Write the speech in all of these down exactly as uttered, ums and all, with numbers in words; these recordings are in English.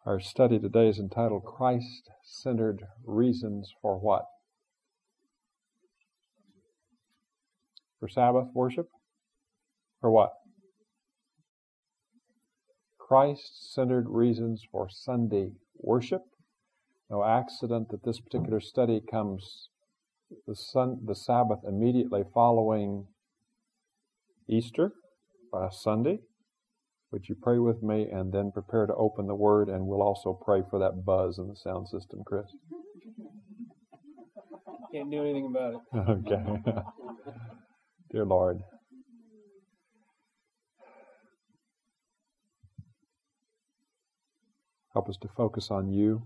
Our study today is entitled Christ-Centered Reasons for what? For Sabbath worship? For what? Christ-centered reasons for Sunday worship. No accident that this particular study comes the, sun, the Sabbath immediately following Easter, uh, Sunday. Would you pray with me and then prepare to open the Word, and we'll also pray for that buzz in the sound system, Chris? Can't do anything about it. Okay. Dear Lord, help us to focus on You,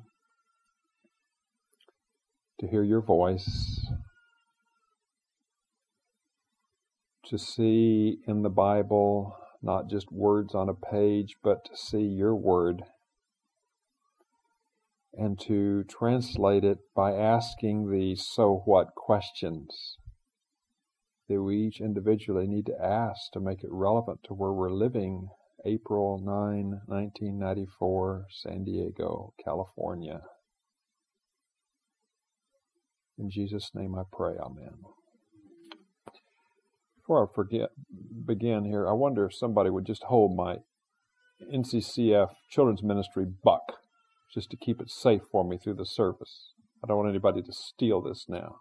to hear Your voice, to see in the Bible not just words on a page, but to see Your Word, and to translate it by asking the so what questions that we each individually need to ask to make it relevant to where we're living. April ninth, nineteen ninety-four, San Diego, California. In Jesus' name I pray, amen. Before I forget, begin here, I wonder if somebody would just hold my N C C F Children's Ministry buck, just to keep it safe for me through the service. I don't want anybody to steal this now.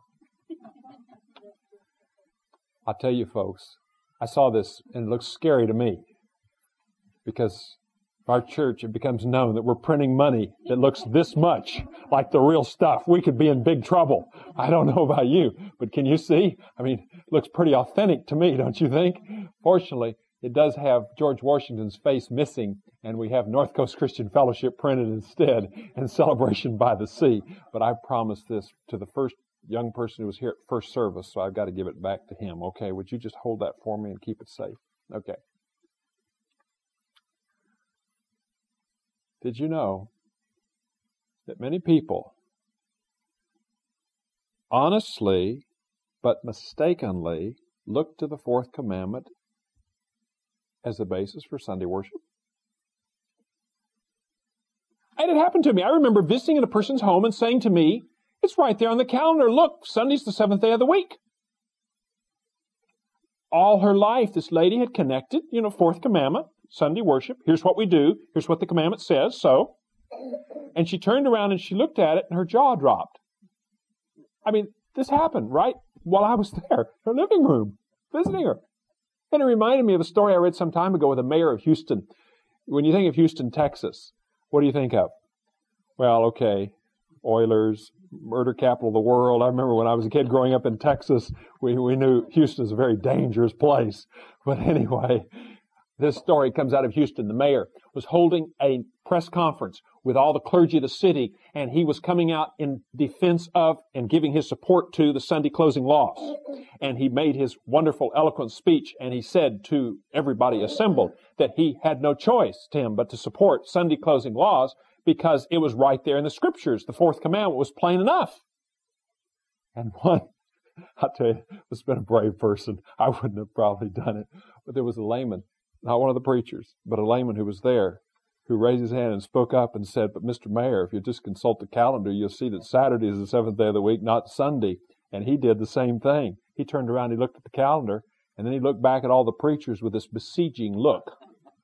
I'll tell you folks, I saw this and it looks scary to me, because our church, it becomes known that we're printing money that looks this much like the real stuff. We could be in big trouble. I don't know about you, but can you see? I mean, it looks pretty authentic to me, don't you think? Fortunately, it does have George Washington's face missing, and we have North Coast Christian Fellowship printed instead, and Celebration by the Sea. But I promised this to the first young person who was here at first service, so I've got to give it back to him. Okay, would you just hold that for me and keep it safe? Okay. Did you know that many people honestly but mistakenly look to the fourth commandment as the basis for Sunday worship? And it happened to me. I remember visiting in a person's home and saying to me, it's right there on the calendar. Look, Sunday's the seventh day of the week. All her life, this lady had connected, you know, fourth commandment, Sunday worship. Here's what we do. Here's what the commandment says. So, and she turned around and she looked at it and her jaw dropped. I mean, this happened right while I was there, in her living room, visiting her. And it reminded me of a story I read some time ago with the mayor of Houston. When you think of Houston, Texas, what do you think of? Well, okay, Oilers, murder capital of the world. I remember when I was a kid growing up in Texas, we, we knew Houston is a very dangerous place. But anyway, this story comes out of Houston. The mayor was holding a press conference with all the clergy of the city, and he was coming out in defense of and giving his support to the Sunday closing laws. And he made his wonderful, eloquent speech, and he said to everybody assembled that he had no choice, Tim, but to support Sunday closing laws because it was right there in the Scriptures. The fourth commandment was plain enough. And one, I'll tell you, it's been a brave person. I wouldn't have probably done it. But there was a layman, not one of the preachers, but a layman who was there, who raised his hand and spoke up and said, but Mister Mayor, if you just consult the calendar, you'll see that Saturday is the seventh day of the week, not Sunday. And he did the same thing. He turned around, he looked at the calendar, and then he looked back at all the preachers with this besieging look.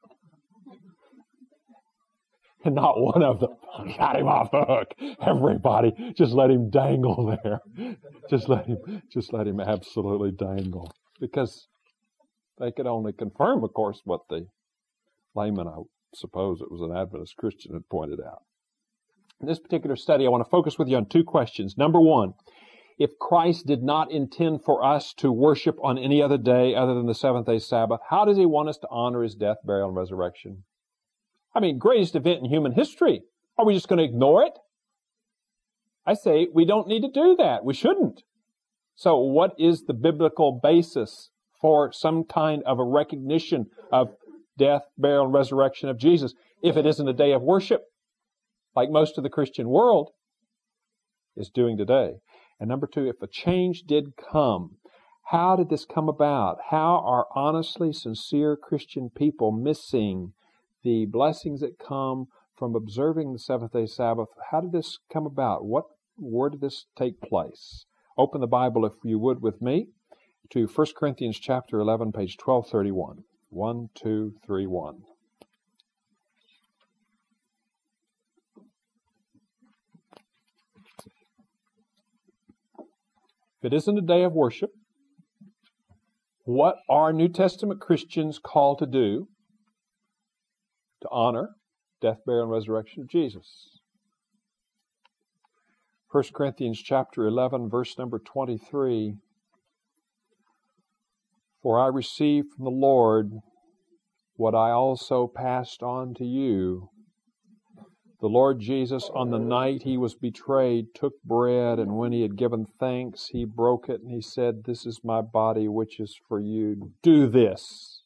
And not one of them got him off the hook. Everybody just let him dangle there. Just let him, just let him absolutely dangle. Because they could only confirm, of course, what the layman, I suppose it was an Adventist Christian, had pointed out. In this particular study, I want to focus with you on two questions. Number one, if Christ did not intend for us to worship on any other day other than the seventh day Sabbath, how does He want us to honor His death, burial, and resurrection? I mean, greatest event in human history. Are we just going to ignore it? I say we don't need to do that. We shouldn't. So what is the biblical basis for some kind of a recognition of death, burial, and resurrection of Jesus if it isn't a day of worship, like most of the Christian world is doing today? And number two, if a change did come, how did this come about? How are honestly sincere Christian people missing the blessings that come from observing the seventh-day Sabbath. How did this come about? What, where did this take place? Open the Bible, if you would, with me to First Corinthians chapter eleven, page twelve thirty-one. One, two, three, one. If it isn't a day of worship, what are New Testament Christians called to do to honor death, burial, and resurrection of Jesus? First Corinthians chapter eleven, verse number twenty-three. For I received from the Lord what I also passed on to you. The Lord Jesus, on the night he was betrayed, took bread, and when he had given thanks, he broke it, and he said, "This is my body, which is for you. Do this."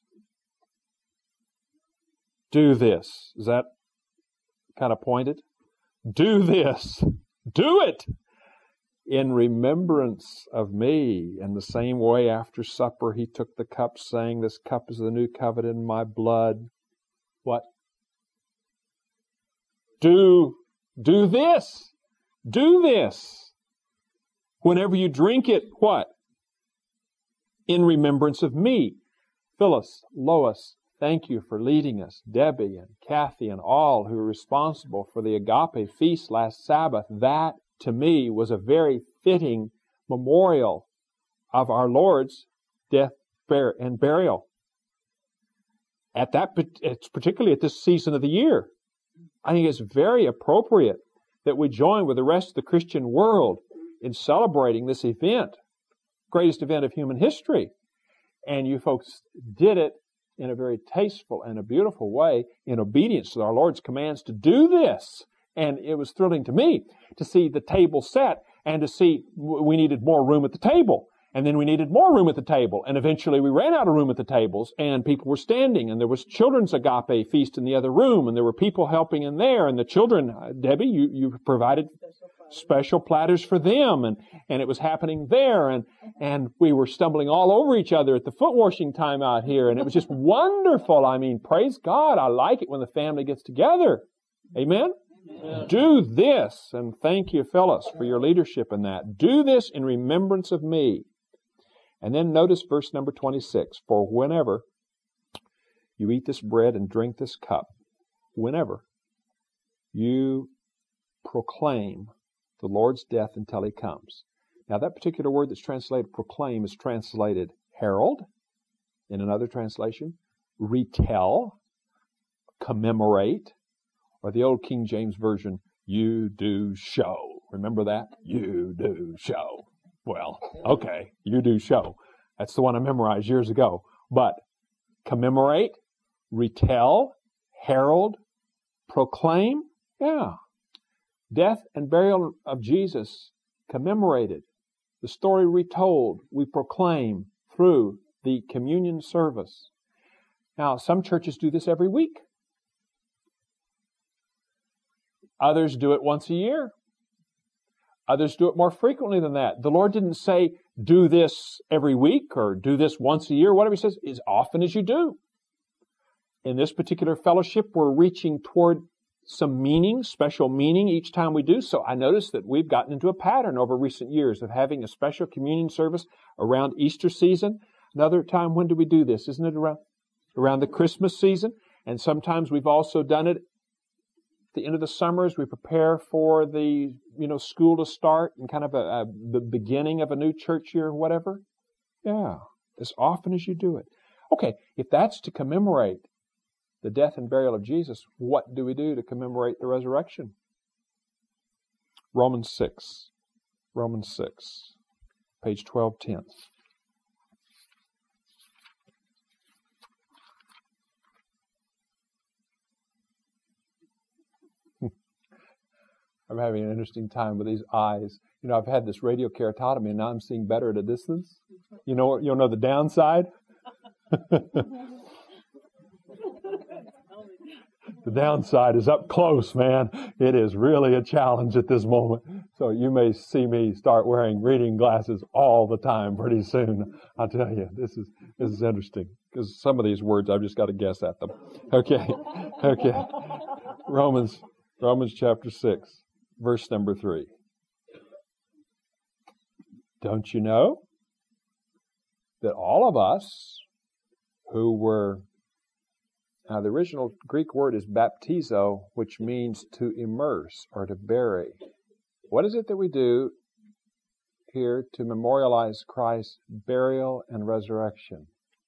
Do this. Is that kind of pointed? Do this. Do it in remembrance of me. In the same way, after supper, he took the cup, saying, "This cup is the new covenant in my blood." What? Do, do this. Do this. Whenever you drink it, what? In remembrance of me. Phyllis, Lois, thank you for leading us. Debbie and Kathy and all who were responsible for the Agape feast last Sabbath. That, to me, was a very fitting memorial of our Lord's death and burial. At that, it's particularly at this season of the year. I think it's very appropriate that we join with the rest of the Christian world in celebrating this event, greatest event of human history. And you folks did it in a very tasteful and a beautiful way in obedience to our Lord's commands to do this. And it was thrilling to me to see the table set and to see we needed more room at the table. And then we needed more room at the table. And eventually we ran out of room at the tables and people were standing. And there was children's agape feast in the other room. And there were people helping in there. And the children, uh, Debbie, you, you provided special platters for them. And, and it was happening there. And, and we were stumbling all over each other at the foot washing time out here. And it was just wonderful. I mean, praise God. I like it when the family gets together. Amen? Amen. Do this. And thank you, Phyllis, for your leadership in that. Do this in remembrance of me. And then notice verse number twenty-six. For whenever you eat this bread and drink this cup, whenever you proclaim the Lord's death until he comes. Now that particular word that's translated proclaim is translated herald in another translation, retell, commemorate, or the old King James Version, you do show. Remember that? You do show. Well, okay, you do show. That's the one I memorized years ago. But commemorate, retell, herald, proclaim, yeah. Death and burial of Jesus commemorated. The story retold, we proclaim through the communion service. Now, some churches do this every week. Others do it once a year. Others do it more frequently than that. The Lord didn't say, do this every week or do this once a year. Whatever he says, as often as you do. In this particular fellowship, we're reaching toward some meaning, special meaning each time we do. So I notice that we've gotten into a pattern over recent years of having a special communion service around Easter season. Another time, when do we do this? Isn't it around, around the Christmas season? And sometimes we've also done it at the end of the summer as we prepare for the, you know, school to start and kind of a, a, the beginning of a new church year or whatever. Yeah, as often as you do it. Okay, if that's to commemorate the death and burial of Jesus, what do we do to commemorate the resurrection? Romans six. Romans six, page twelve ten. I'm having an interesting time with these eyes. You know, I've had this radio keratotomy, and now I'm seeing better at a distance. You know, you'll know the downside. The downside is up close, man. It is really a challenge at this moment. So you may see me start wearing reading glasses all the time pretty soon. I'll tell you, this is this is interesting because some of these words I've just got to guess at them. Okay, okay. Romans, Romans chapter six, verse number three. Don't you know that all of us who were, now the original Greek word is baptizo, which means to immerse or to bury. What is it that we do here to memorialize Christ's burial and resurrection?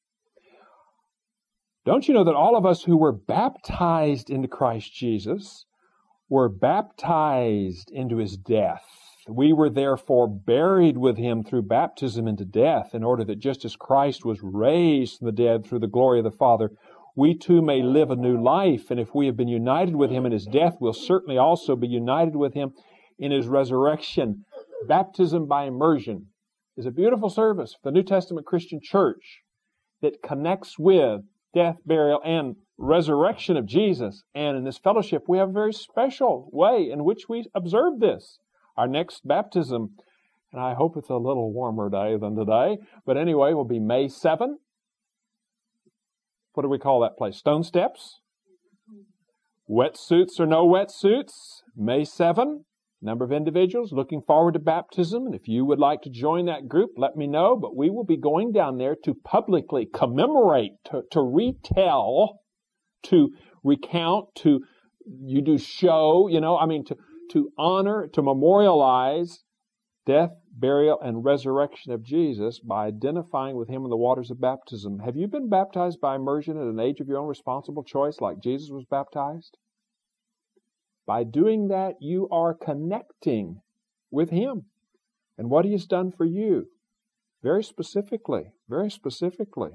Don't you know that all of us who were baptized into Christ Jesus were baptized into His death? We were therefore buried with Him through baptism into death, in order that just as Christ was raised from the dead through the glory of the Father, we too may live a new life. And if we have been united with Him in His death, we'll certainly also be united with Him in His resurrection. Baptism by immersion is a beautiful service for the New Testament Christian church that connects with death, burial, and resurrection of Jesus. And in this fellowship, we have a very special way in which we observe this. Our next baptism, and I hope it's a little warmer day than today, but anyway, will be May seventh. What do we call that place? Stone Steps? Wetsuits or no wetsuits? May seventh. Number of individuals looking forward to baptism. And if you would like to join that group, let me know. But we will be going down there to publicly commemorate, to, to retell, to recount, to, you do show, you know, I mean, to, to honor, to memorialize death, burial, and resurrection of Jesus by identifying with Him in the waters of baptism. Have you been baptized by immersion at an age of your own responsible choice like Jesus was baptized? By doing that, you are connecting with Him and what He has done for you. Very specifically, very specifically.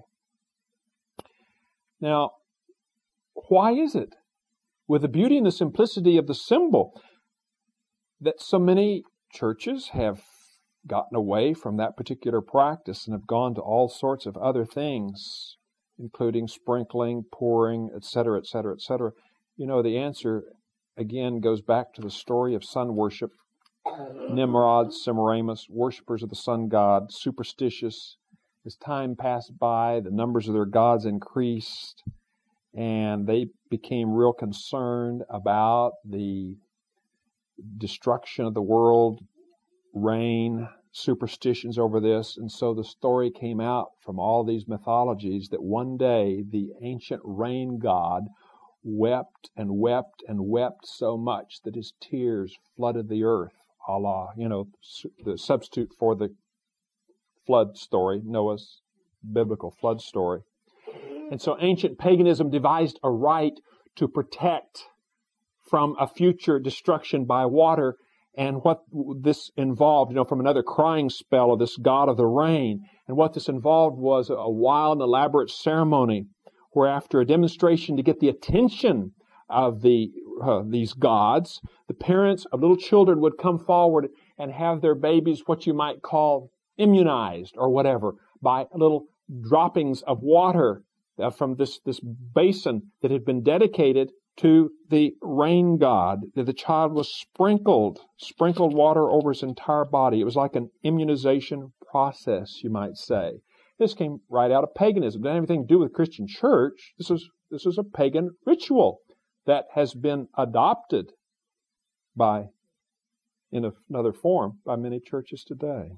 Now, why is it, with the beauty and the simplicity of the symbol, that so many churches have gotten away from that particular practice and have gone to all sorts of other things, including sprinkling, pouring, et cetera, et cetera, et cetera? You know, the answer, again, goes back to the story of sun worship. Nimrod, Semiramis, worshippers of the sun god, superstitious. As time passed by, the numbers of their gods increased, and they became real concerned about the destruction of the world, rain, superstitions over this. And so the story came out from all these mythologies that one day the ancient rain god wept and wept and wept so much that his tears flooded the earth, a la, you know, the substitute for the flood story, Noah's biblical flood story. And so ancient paganism devised a rite to protect from a future destruction by water, and what this involved, you know, from another crying spell of this god of the rain. And what this involved was a wild and elaborate ceremony where, after a demonstration to get the attention of the uh, these gods, the parents of little children would come forward and have their babies, what you might call, immunized or whatever, by little droppings of water uh, from this, this basin that had been dedicated to the rain god. The child was sprinkled, sprinkled water over his entire body. It was like an immunization process, you might say. This came right out of paganism. It didn't have anything to do with Christian church. This is, this is a pagan ritual that has been adopted by, in another form, by many churches today.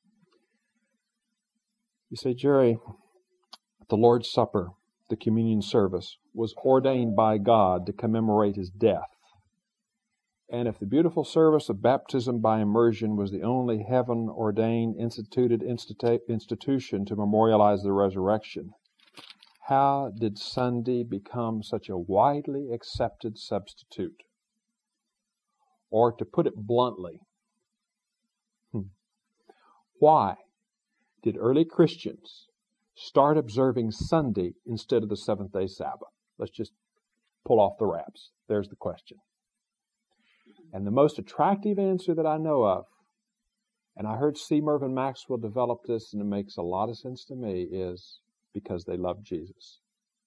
You say, Jerry, the Lord's Supper, the communion service, was ordained by God to commemorate His death. And if the beautiful service of baptism by immersion was the only heaven-ordained, instituted institu- institution to memorialize the resurrection, how did Sunday become such a widely accepted substitute? Or to put it bluntly, hmm, why did early Christians start observing Sunday instead of the seventh-day Sabbath? Let's just pull off the wraps. There's the question. And the most attractive answer that I know of, and I heard C. Mervyn Maxwell develop this, and it makes a lot of sense to me, is because they love Jesus.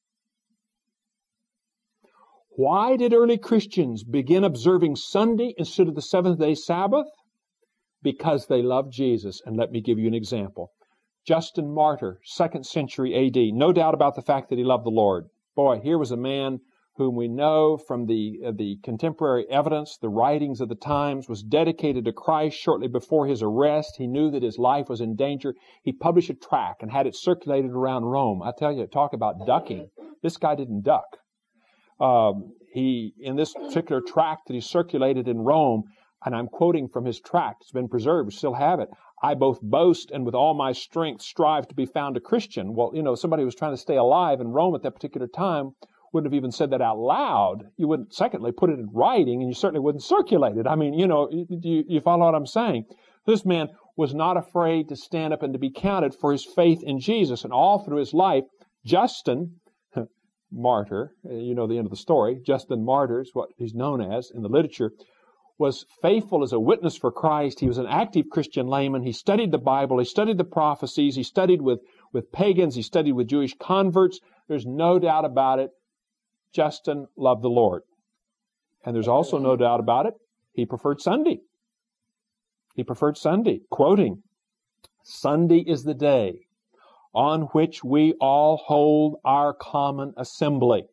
Why did early Christians begin observing Sunday instead of the seventh-day Sabbath? Because they loved Jesus. And let me give you an example. Justin Martyr, second century A D. No doubt about the fact that he loved the Lord. Boy, here was a man whom we know from the, uh, the contemporary evidence, the writings of the times, was dedicated to Christ shortly before his arrest. He knew that his life was in danger. He published a tract and had it circulated around Rome. I tell you, talk about ducking. This guy didn't duck. Um, he, in this particular tract that he circulated in Rome, and I'm quoting from his tract, it's been preserved, we still have it. I both boast and with all my strength strive to be found a Christian. Well, you know, somebody who was trying to stay alive in Rome at that particular time wouldn't have even said that out loud. You wouldn't, secondly, put it in writing, and you certainly wouldn't circulate it. I mean, you know, you, you follow what I'm saying? This man was not afraid to stand up and to be counted for his faith in Jesus. And all through his life, Justin, martyr, you know the end of the story, Justin Martyr is what he's known as in the literature, was faithful as a witness for Christ. He was an active Christian layman. He studied the Bible. He studied the prophecies. He studied with, with pagans. He studied with Jewish converts. There's no doubt about it. Justin loved the Lord. And there's also no doubt about it. He preferred Sunday. He preferred Sunday. Quoting, "Sunday is the day on which we all hold our common assembly."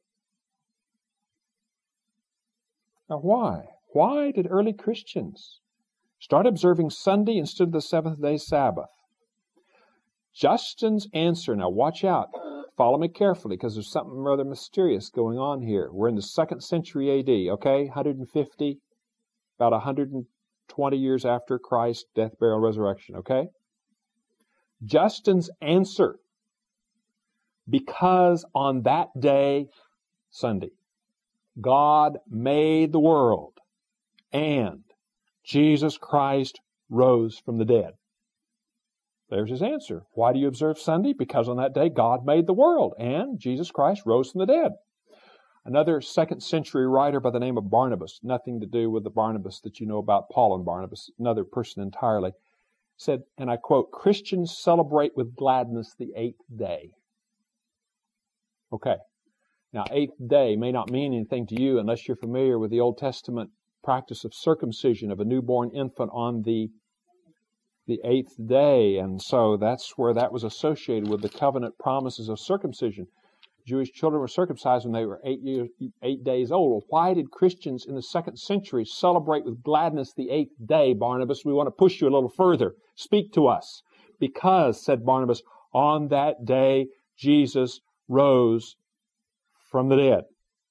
Now why? Why did early Christians start observing Sunday instead of the seventh-day Sabbath? Justin's answer, now watch out, follow me carefully because there's something rather mysterious going on here. We're in the second century A D, okay, one hundred fifty, about one hundred twenty years after Christ's death, burial, and resurrection, okay? Justin's answer, because on that day, Sunday, God made the world, and Jesus Christ rose from the dead. There's his answer. Why do you observe Sunday? Because on that day God made the world, and Jesus Christ rose from the dead. Another second century writer by the name of Barnabas, nothing to do with the Barnabas that you know about, Paul and Barnabas, another person entirely, said, and I quote, "Christians celebrate with gladness the eighth day." Okay. Now, eighth day may not mean anything to you unless you're familiar with the Old Testament practice of circumcision of a newborn infant on the the eighth day. And so that's where that was associated with the covenant promises of circumcision. Jewish children were circumcised when they were eight years, eight days old. Well, why did Christians in the second century celebrate with gladness the eighth day, Barnabas? We want to push you a little further. Speak to us. Because, said Barnabas, on that day Jesus rose from the dead.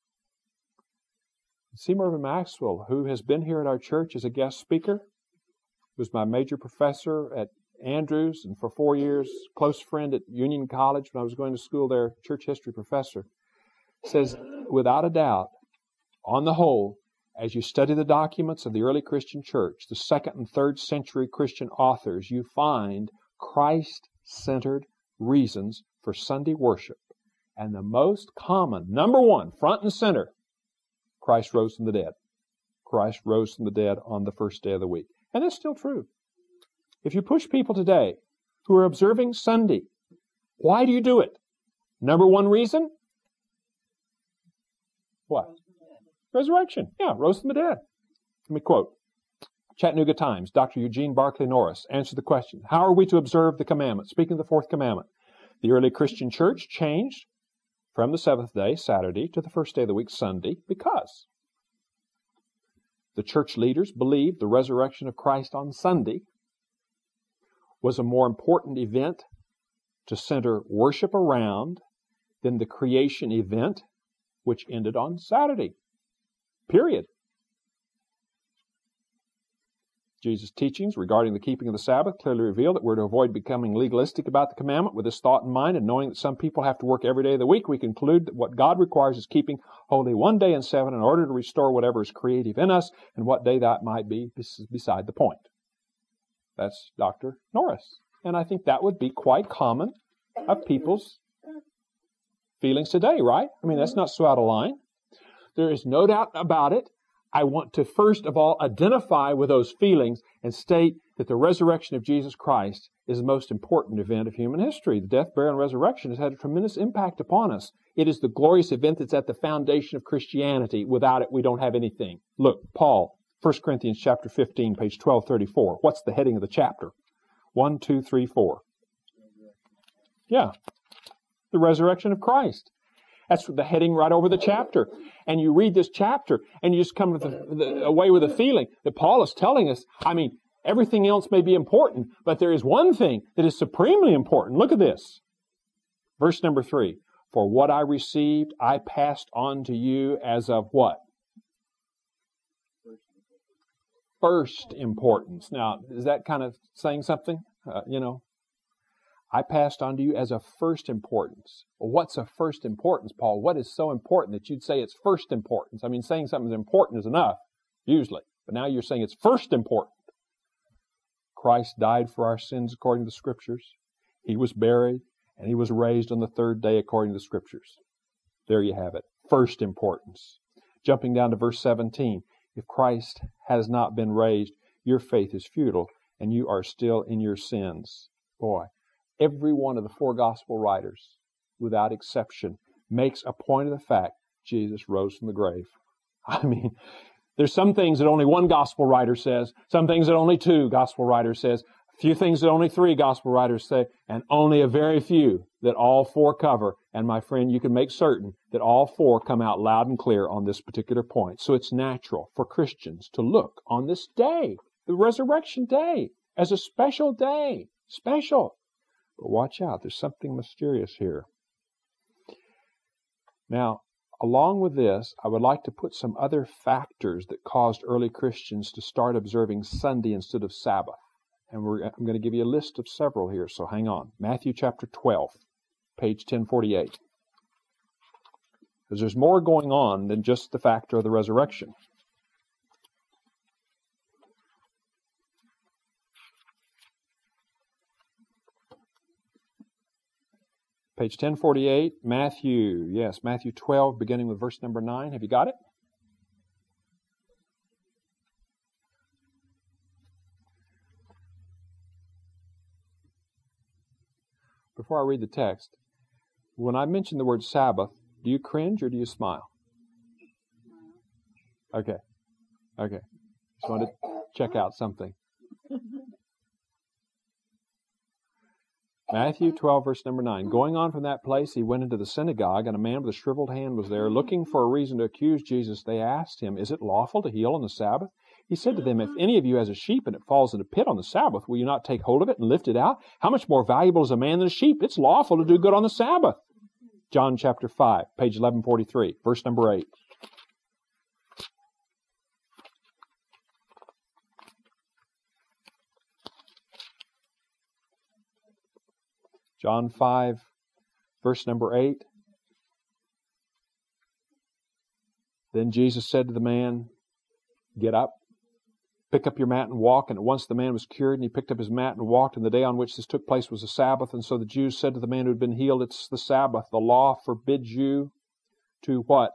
C. Mervyn Maxwell, who has been here at our church as a guest speaker, was my major professor at Andrews, and for four years, close friend at Union College when I was going to school there, church history professor, says, without a doubt, on the whole, as you study the documents of the early Christian church, the second and third century Christian authors, you find Christ-centered reasons for Sunday worship. And the most common, number one, front and center, Christ rose from the dead. Christ rose from the dead on the first day of the week. And that's still true. If you push people today who are observing Sunday, why do you do it? Number one reason? What? Resurrection. Yeah, rose from the dead. Let me quote. Chattanooga Times, Doctor Eugene Barclay Norris answered the question, how are we to observe the commandment? Speaking of the fourth commandment, the early Christian church changed from the seventh day, Saturday, to the first day of the week, Sunday, because the church leaders believed the resurrection of Christ on Sunday was a more important event to center worship around than the creation event, which ended on Saturday. Period. Jesus' teachings regarding the keeping of the Sabbath clearly reveal that we're to avoid becoming legalistic about the commandment. With this thought in mind, and knowing that some people have to work every day of the week, we conclude that what God requires is keeping holy one day in seven in order to restore whatever is creative in us, and what day that might be is beside the point. That's Doctor Norris. And I think that would be quite common of people's feelings today, right? I mean, that's not so out of line. There is no doubt about it. I want to first of all identify with those feelings and state that the resurrection of Jesus Christ is the most important event of human history. The death, burial, and resurrection has had a tremendous impact upon us. It is the glorious event that's at the foundation of Christianity. Without it, we don't have anything. Look, Paul, First Corinthians chapter fifteen, page twelve thirty-four. What's the heading of the chapter? One, two, three, four. Yeah. The resurrection of Christ. That's the heading right over the chapter. And you read this chapter, and you just come with the, the, away with a feeling that Paul is telling us, I mean, everything else may be important, but there is one thing that is supremely important. Look at this. Verse number three. For what I received, I passed on to you as of what? First importance. Now, is that kind of saying something? Uh, you know, I passed on to you as of first importance. Well, what's of first importance, Paul? What is so important that you'd say it's first importance? I mean, saying something's important is enough, usually. But now you're saying it's first important. Christ died for our sins according to the Scriptures. He was buried, and He was raised on the third day according to the Scriptures. There you have it. First importance. Jumping down to verse seventeen. If Christ has not been raised, your faith is futile, and you are still in your sins. Boy, every one of the four gospel writers, without exception, makes a point of the fact Jesus rose from the grave. I mean, there's some things that only one gospel writer says, some things that only two gospel writers says, a few things that only three gospel writers say, and only a very few that all four cover. And my friend, you can make certain that all four come out loud and clear on this particular point. So it's natural for Christians to look on this day, the resurrection day, as a special day. Special. But watch out, there's something mysterious here. Now, along with this, I would like to put some other factors that caused early Christians to start observing Sunday instead of Sabbath. And we're, I'm going to give you a list of several here, so hang on. Matthew chapter twelve, page ten forty-eight. Because there's more going on than just the factor of the resurrection. Page ten forty-eight, Matthew, yes, Matthew twelve, beginning with verse number nine. Have you got it? Before I read the text, when I mention the word Sabbath, do you cringe or do you smile? Okay. Okay. Just wanted to check out something. Matthew twelve, verse number nine. Going on from that place, he went into the synagogue, and a man with a shriveled hand was there. Looking for a reason to accuse Jesus, they asked him, is it lawful to heal on the Sabbath? He said to them, if any of you has a sheep and it falls in a pit on the Sabbath, will you not take hold of it and lift it out? How much more valuable is a man than a sheep? It's lawful to do good on the Sabbath. John chapter five, page eleven forty-three, verse number eight. John five, verse number eight. Then Jesus said to the man, get up, pick up your mat and walk. And at once the man was cured, and he picked up his mat and walked. And the day on which this took place was a Sabbath. And so the Jews said to the man who had been healed, it's the Sabbath. The law forbids you to what?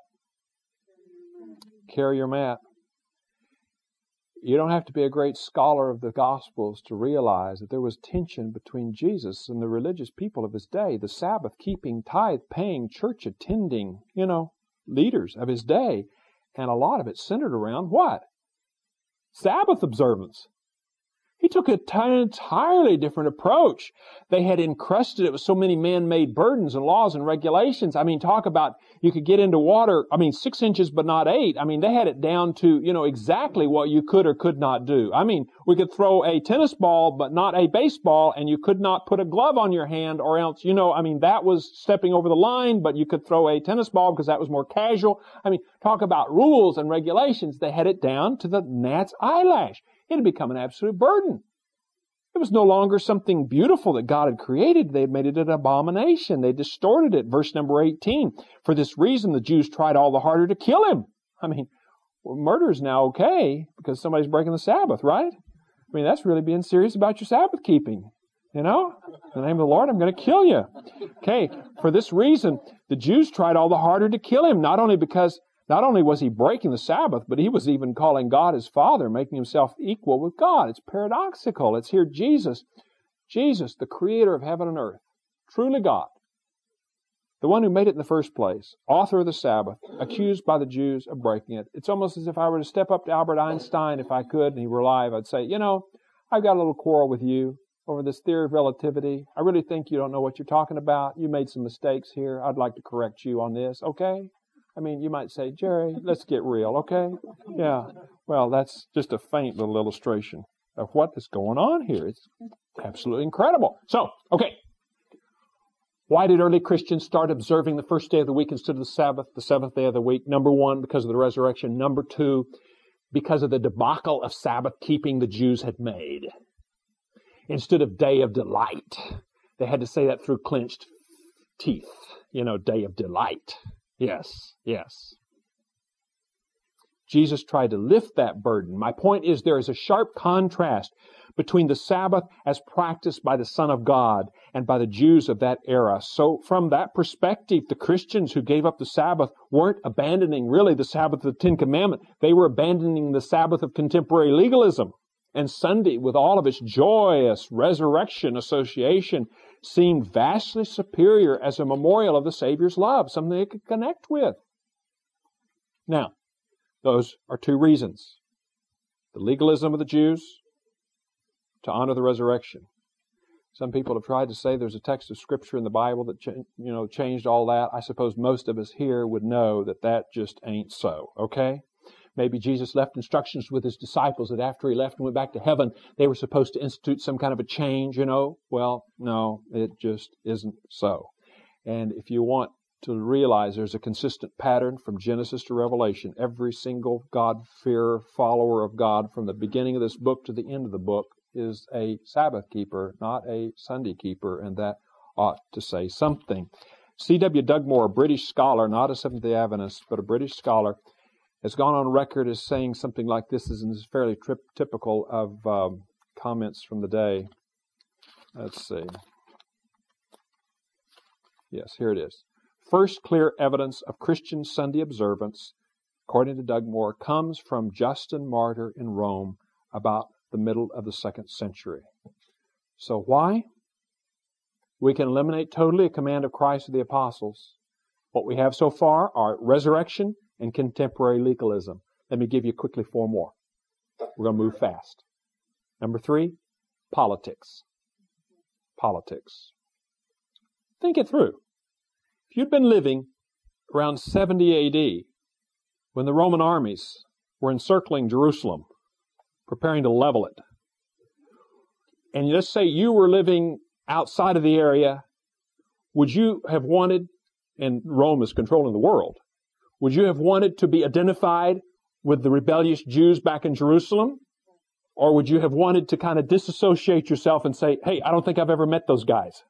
Carry your mat. You don't have to be a great scholar of the Gospels to realize that there was tension between Jesus and the religious people of his day, the Sabbath-keeping, tithe-paying, church-attending, you know, leaders of his day. And a lot of it centered around what? Sabbath observance. He took an entirely different approach. They had encrusted it with so many man-made burdens and laws and regulations. I mean, talk about you could get into water, I mean, six inches but not eight. I mean, they had it down to, you know, exactly what you could or could not do. I mean, we could throw a tennis ball but not a baseball, and you could not put a glove on your hand, or else, you know, I mean, that was stepping over the line, but you could throw a tennis ball because that was more casual. I mean, talk about rules and regulations. They had it down to the gnat's eyelash. It had become an absolute burden. It was no longer something beautiful that God had created. They had made it an abomination. They distorted it. Verse number eighteen. For this reason, the Jews tried all the harder to kill him. I mean, well, murder is now okay because somebody's breaking the Sabbath, right? I mean, that's really being serious about your Sabbath keeping. You know, in the name of the Lord, I'm going to kill you. Okay, for this reason, the Jews tried all the harder to kill him, not only because Not only was he breaking the Sabbath, but he was even calling God his Father, making himself equal with God. It's paradoxical. It's here Jesus, Jesus, the creator of heaven and earth, truly God, the one who made it in the first place, author of the Sabbath, accused by the Jews of breaking it. It's almost as if I were to step up to Albert Einstein, if I could, and he were alive, I'd say, you know, I've got a little quarrel with you. over this theory of relativity. I really think you don't know what you're talking about. You made some mistakes here. I'd like to correct you on this, okay? I mean, you might say, Jerry, let's get real, okay? Yeah. Well, that's just a faint little illustration of what is going on here. It's absolutely incredible. So, okay. Why did early Christians start observing the first day of the week instead of the Sabbath, the seventh day of the week? Number one, because of the resurrection. Number two, because of the debacle of Sabbath keeping the Jews had made. Instead of day of delight, they had to say that through clenched teeth. You know, day of delight. Yes, yes. Jesus tried to lift that burden. My point is there is a sharp contrast between the Sabbath as practiced by the Son of God and by the Jews of that era. So from that perspective, the Christians who gave up the Sabbath weren't abandoning really the Sabbath of the Ten Commandments. They were abandoning the Sabbath of contemporary legalism. And Sunday, with all of its joyous resurrection association, seemed vastly superior as a memorial of the Savior's love, something they could connect with. Now, those are two reasons. The legalism of the Jews to honor the resurrection. Some people have tried to say there's a text of Scripture in the Bible that you know changed all that. I suppose most of us here would know that that just ain't so, okay? Maybe Jesus left instructions with His disciples that after He left and went back to heaven, they were supposed to institute some kind of a change, you know. Well, no, it just isn't so. And if you want to realize there's a consistent pattern from Genesis to Revelation, every single God-fearer follower of God from the beginning of this book to the end of the book is a Sabbath keeper, not a Sunday keeper, and that ought to say something. C W Dugmore, a British scholar, not a Seventh-day Adventist, but a British scholar, has gone on record as saying something like this, and this is fairly tri- typical of um, comments from the day. Let's see. Yes, here it is. First clear evidence of Christian Sunday observance, according to Dugmore, comes from Justin Martyr in Rome about the middle of the second century. So why? We can eliminate totally a command of Christ or the apostles. What we have so far are resurrection and contemporary legalism. Let me give you quickly four more. We're going to move fast. Number three, politics. Politics. Think it through. If you'd been living around seventy A D, when the Roman armies were encircling Jerusalem, preparing to level it, and let's say you were living outside of the area, would you have wanted, and Rome is controlling the world, would you have wanted to be identified with the rebellious Jews back in Jerusalem? Or would you have wanted to kind of disassociate yourself and say, hey, I don't think I've ever met those guys?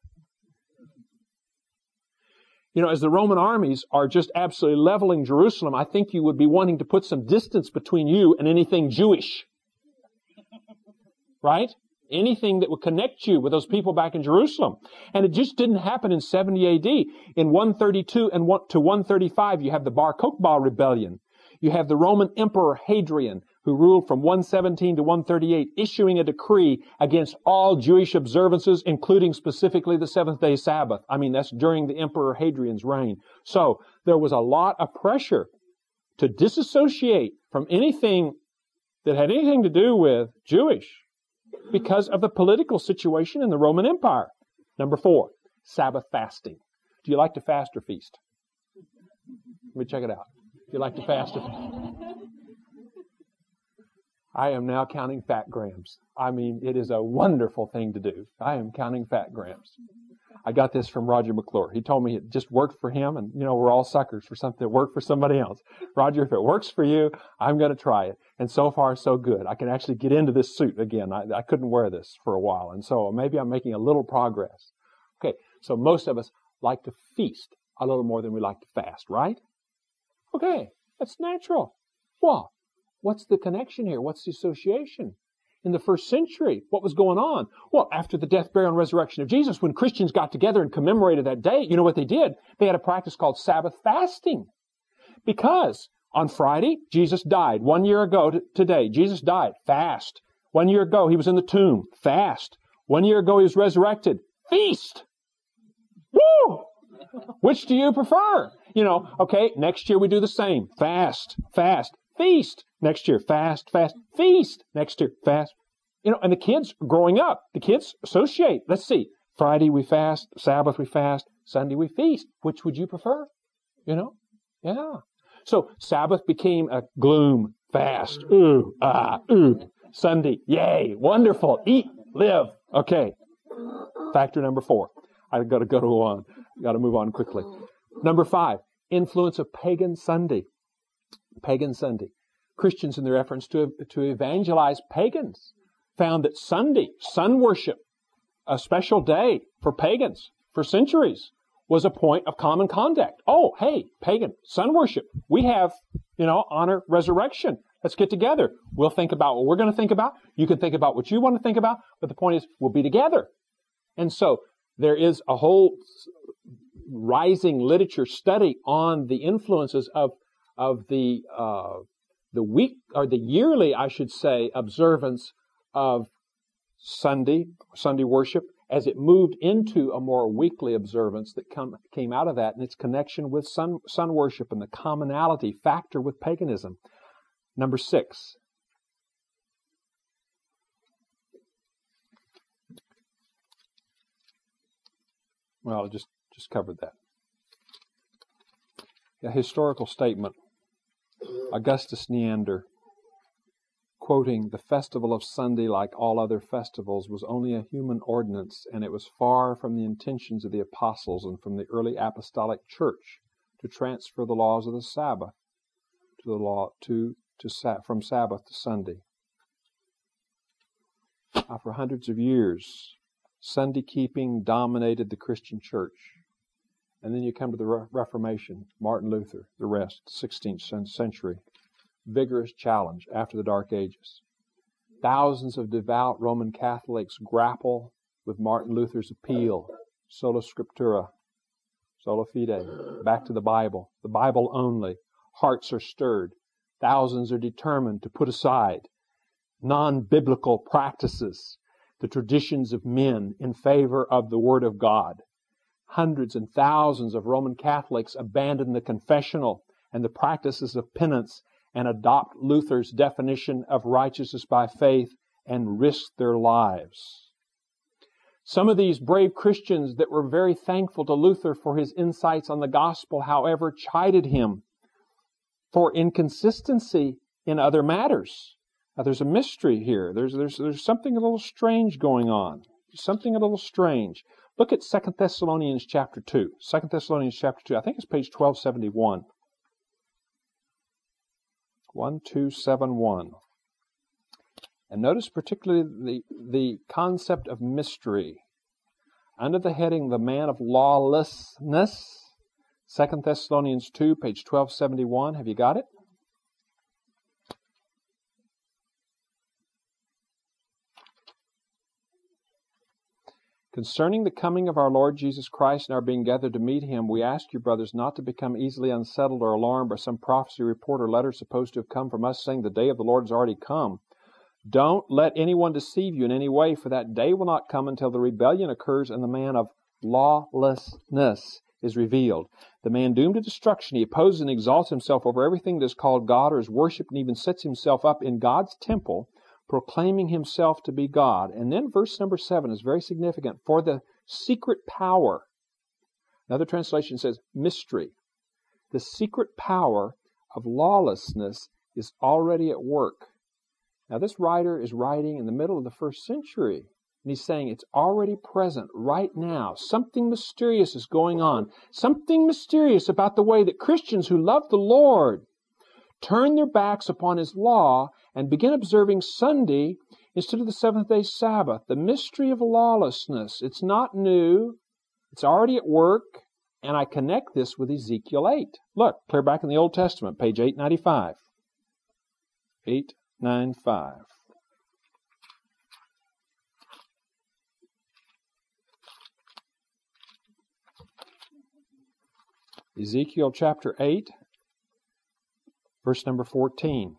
You know, as the Roman armies are just absolutely leveling Jerusalem, I think you would be wanting to put some distance between you and anything Jewish. Right? Anything that would connect you with those people back in Jerusalem. And it just didn't happen in seventy A D. In one thirty-two and one to one thirty-five, you have the Bar Kokhba rebellion. You have the Roman Emperor Hadrian, who ruled from one seventeen to one thirty-eight, issuing a decree against all Jewish observances, including specifically the seventh-day Sabbath. I mean, that's during the Emperor Hadrian's reign. So there was a lot of pressure to disassociate from anything that had anything to do with Jewish because of the political situation in the Roman Empire. Number four, Sabbath fasting. Do you like to fast or feast? Let me check it out. Do you like to fast or feast? I am now counting fat grams. I mean, it is a wonderful thing to do. I am counting fat grams. I got this from Roger McClure. He told me it just worked for him, and, you know, we're all suckers for something that worked for somebody else. Roger, if it works for you, I'm going to try it. And so far, so good. I can actually get into this suit again. I, I couldn't wear this for a while, and so maybe I'm making a little progress. Okay, so most of us like to feast a little more than we like to fast, right? Okay, that's natural. Well, what's the connection here? What's the association? In the first century, what was going on? Well, after the death, burial, and resurrection of Jesus, when Christians got together and commemorated that day, you know what they did? They had a practice called Sabbath fasting. Because on Friday, Jesus died. One year ago t- today, Jesus died. Fast. One year ago, He was in the tomb. Fast. One year ago, He was resurrected. Feast. Woo! Which do you prefer? You know, okay, next year we do the same. Fast. Fast. Feast. Next year, fast, fast, feast. Next year, fast, You know, and the kids growing up, the kids associate. Let's see. Friday we fast, Sabbath we fast, Sunday we feast. Which would you prefer? You know? Yeah. So Sabbath became a gloom, fast, ooh, ah, ooh. Sunday, yay, wonderful, eat, live. Okay. Factor number four. I've got to go on. Got to move on quickly. Number five, influence of pagan Sunday. Pagan Sunday. Christians, in their efforts to, to evangelize pagans, found that Sunday, sun worship, a special day for pagans for centuries, was a point of common conduct. Oh, hey, pagan, sun worship. We have, you know, honor resurrection. Let's get together. We'll think about what we're going to think about. You can think about what you want to think about. But the point is, we'll be together. And so there is a whole rising literature study on the influences of of the uh, the week or the yearly, I should say, observance of Sunday Sunday worship as it moved into a more weekly observance that come, came out of that, and its connection with sun sun worship and the commonality factor with paganism. Number six. Well, I just, just covered that. A historical statement. Augustus Neander, quoting, "The festival of Sunday, like all other festivals, was only a human ordinance, and it was far from the intentions of the apostles and from the early apostolic church to transfer the laws of the Sabbath to the law to to from Sabbath to Sunday. Now, for hundreds of years, Sunday keeping dominated the Christian church. And then you come to the Re- Reformation, Martin Luther, the rest, sixteenth century. Vigorous challenge after the Dark Ages. Thousands of devout Roman Catholics grapple with Martin Luther's appeal, sola scriptura, sola fide, back to the Bible, the Bible only. Hearts are stirred. Thousands are determined to put aside non-biblical practices, the traditions of men in favor of the Word of God. Hundreds and thousands of Roman Catholics abandon the confessional and the practices of penance and adopt Luther's definition of righteousness by faith and risk their lives. Some of these brave Christians that were very thankful to Luther for his insights on the gospel, however, chided him for inconsistency in other matters. Now, there's a mystery here. There's, there's, there's something a little strange going on. Something a little strange. Look at Second Thessalonians chapter two. Second Thessalonians chapter two. I think it's page twelve seventy-one. one two seven one. And notice particularly the, the concept of mystery. Under the heading, the man of lawlessness, Second Thessalonians two, page twelve seventy-one. Have you got it? Concerning the coming of our Lord Jesus Christ and our being gathered to meet Him, we ask you, brothers, not to become easily unsettled or alarmed by some prophecy, report, or letter supposed to have come from us saying the day of the Lord has already come. Don't let anyone deceive you in any way, for that day will not come until the rebellion occurs and the man of lawlessness is revealed. The man doomed to destruction. He opposes and exalts himself over everything that is called God or is worshipped, and even sets himself up in God's temple, proclaiming himself to be God. And then verse number seven is very significant. For the secret power, another translation says mystery, the secret power of lawlessness is already at work. Now this writer is writing in the middle of the first century, and he's saying it's already present right now. Something mysterious is going on. Something mysterious about the way that Christians who love the Lord turn their backs upon His law and begin observing Sunday instead of the seventh-day Sabbath. The mystery of lawlessness. It's not new. It's already at work. And I connect this with Ezekiel eight. Look, clear back in the Old Testament, page eight ninety-five. eight ninety-five. Ezekiel chapter eight. Verse number fourteen.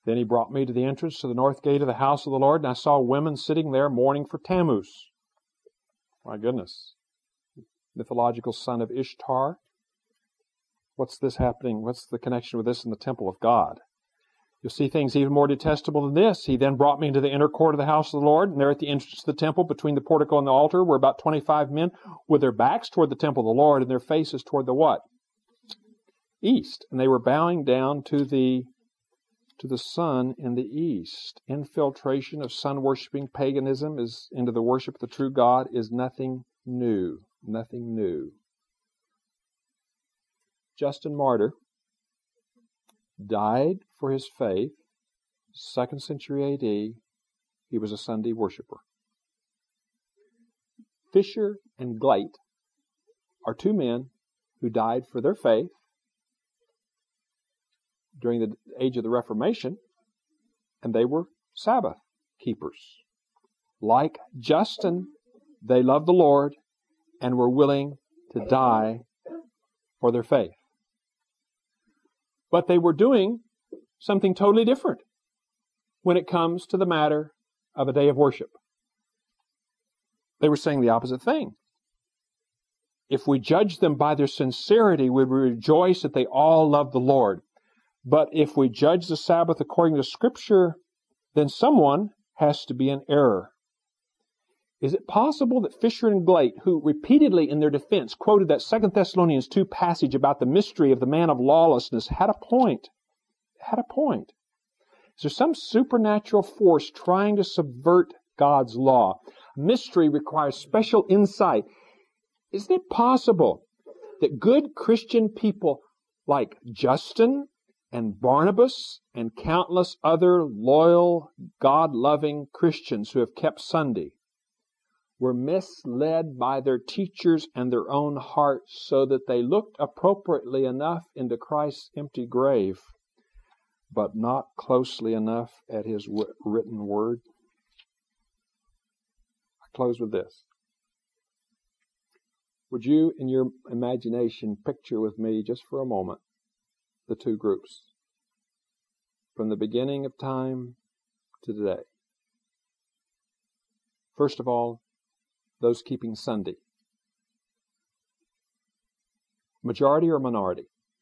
Then he brought me to the entrance to the north gate of the house of the Lord, and I saw women sitting there mourning for Tammuz. My goodness. Mythological son of Ishtar. What's this happening? What's the connection with this in the temple of God? You'll see things even more detestable than this. He then brought me into the inner court of the house of the Lord, and there at the entrance to the temple, between the portico and the altar, were about twenty-five men with their backs toward the temple of the Lord and their faces toward the what? East. And they were bowing down to the to the sun in the east. Infiltration of sun-worshipping paganism is into the worship of the true God is nothing new. Nothing new. Justin Martyr died for his faith, second century A D. He was a Sunday worshiper. Fisher and Glate are two men who died for their faith during the age of the Reformation, and they were Sabbath keepers. Like Justin, they loved the Lord and were willing to die for their faith. But they were doing something totally different when it comes to the matter of a day of worship. They were saying the opposite thing. If we judge them by their sincerity, we rejoice that they all love the Lord. But if we judge the Sabbath according to Scripture, then someone has to be in error. Is it possible that Fisher and Glate, who repeatedly in their defense quoted that Second Thessalonians two passage about the mystery of the man of lawlessness, had a point? Had a point. Is there some supernatural force trying to subvert God's law? Mystery requires special insight. Isn't it possible that good Christian people like Justin and Barnabas and countless other loyal, God-loving Christians who have kept Sunday were misled by their teachers and their own hearts so that they looked appropriately enough into Christ's empty grave, but not closely enough at His w- written word? I close with this. Would you, in your imagination, picture with me just for a moment the two groups from the beginning of time to today? First of all, those keeping Sunday. Majority or minority?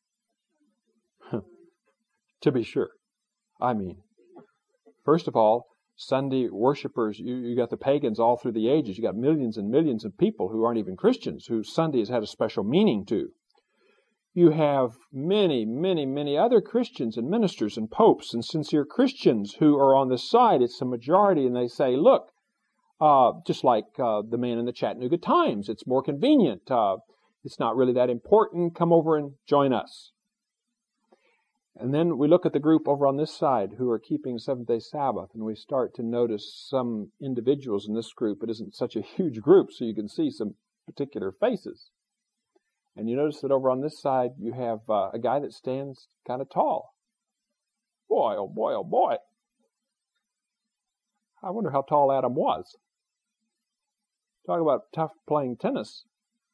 To be sure. I mean, first of all, Sunday worshipers, you, you got the pagans all through the ages. You got millions and millions of people who aren't even Christians, who Sunday has had a special meaning to. You have many, many, many other Christians and ministers and popes and sincere Christians who are on this side. It's a majority, and they say, look, uh, just like uh, the man in the Chattanooga Times, it's more convenient. Uh, it's not really that important. Come over and join us. And then we look at the group over on this side who are keeping seventh-day Sabbath, and we start to notice some individuals in this group. It isn't such a huge group, so you can see some particular faces. And you notice that over on this side, you have uh, a guy that stands kind of tall. Boy, oh boy, oh boy. I wonder how tall Adam was. Talk about tough playing tennis.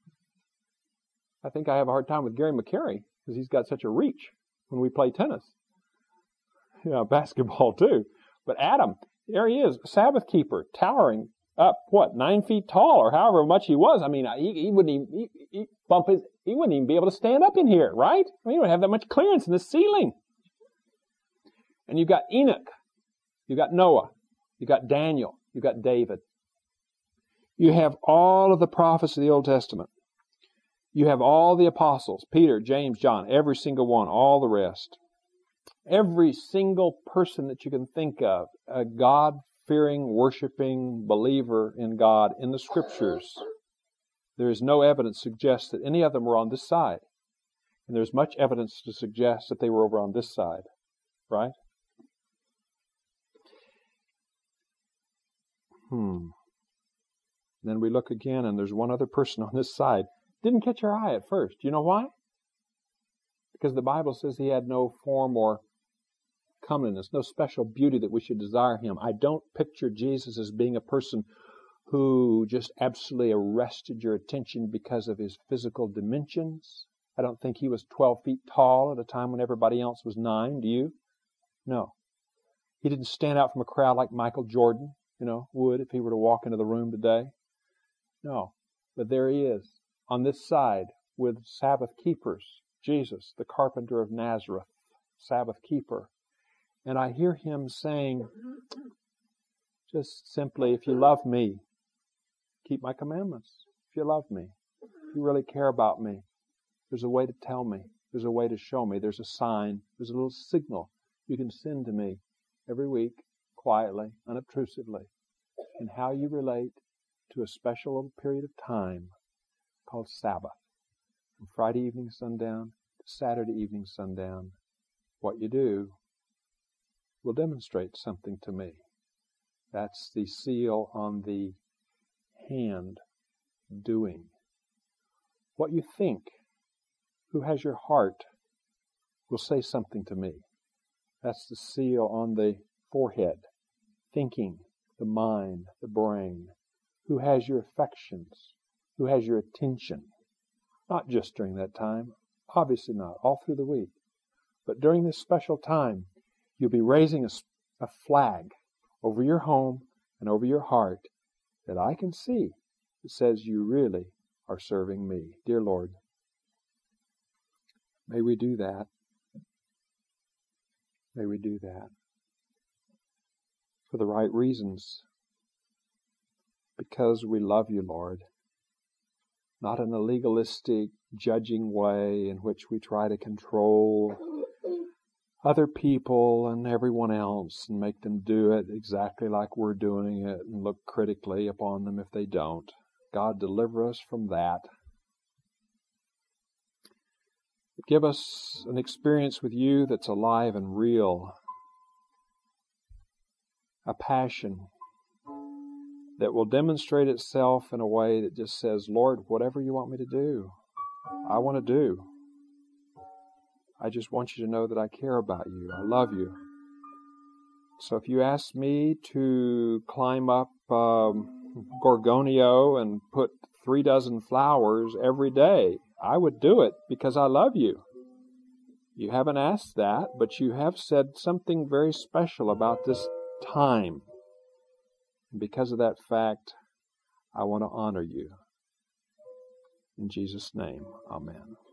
I think I have a hard time with Gary McCary because he's got such a reach when we play tennis. You know, basketball too. But Adam, there he is, Sabbath keeper, towering up, what, nine feet tall or however much he was. I mean, he, he wouldn't even, he, he bump his, he wouldn't even be able to stand up in here, right? I mean, he wouldn't have that much clearance in the ceiling. And you've got Enoch, you've got Noah, you've got Daniel, you've got David. You have all of the prophets of the Old Testament. You have all the apostles, Peter, James, John, every single one, all the rest. Every single person that you can think of, a God-fearing, worshiping believer in God in the Scriptures. There is no evidence to suggest that any of them were on this side. And there's much evidence to suggest that they were over on this side. Right? Hmm. Then we look again, and there's one other person on this side. Didn't catch our eye at first. Do you know why? Because the Bible says he had no form or comeliness, no special beauty that we should desire him. I don't picture Jesus as being a person who just absolutely arrested your attention because of his physical dimensions. I don't think he was twelve feet tall at a time when everybody else was nine. Do you? No. He didn't stand out from a crowd like Michael Jordan, you know, would if he were to walk into the room today. No. But there he is, on this side, with Sabbath keepers. Jesus, the carpenter of Nazareth, Sabbath keeper. And I hear him saying, just simply, if you love me, keep my commandments. If you love me, if you really care about me, there's a way to tell me. There's a way to show me. There's a sign. There's a little signal you can send to me every week, quietly, unobtrusively, in how you relate to a special little period of time called Sabbath. From Friday evening sundown to Saturday evening sundown, what you do will demonstrate something to me. That's the seal on the hand, doing. What you think, who has your heart, will say something to me. That's the seal on the forehead, thinking, the mind, the brain. Who has your affections, who has your attention. Not just during that time, obviously not, all through the week. But during this special time, you'll be raising a, a flag over your home and over your heart that I can see that says you really are serving me. Dear Lord, may we do that. May we do that for the right reasons. Because we love you, Lord. Not in a legalistic, judging way in which we try to control other people and everyone else and make them do it exactly like we're doing it and look critically upon them if they don't. God, deliver us from that. Give us an experience with you that's alive and real. A passion that will demonstrate itself in a way that just says, Lord, whatever you want me to do, I want to do. I just want you to know that I care about you. I love you. So if you ask me to climb up um, Gorgonio and put three dozen flowers every day, I would do it because I love you. You haven't asked that, but you have said something very special about this time. And because of that fact, I want to honor you. In Jesus' name, amen.